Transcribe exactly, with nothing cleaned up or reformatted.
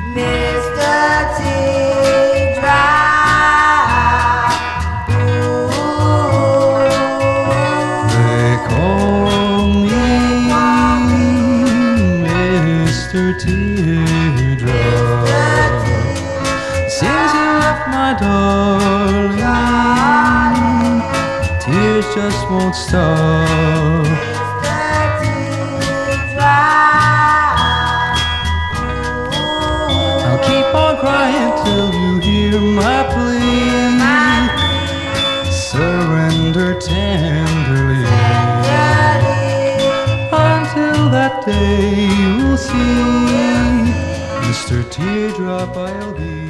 Mister Teardrop. Ooh. They call me Mister Teardrop. Since you left, my darling, tears just won't stop. I'll keep on crying till you hear my plea. Surrender tenderly. Until that day you'll see, Mister Teardrop I'll be.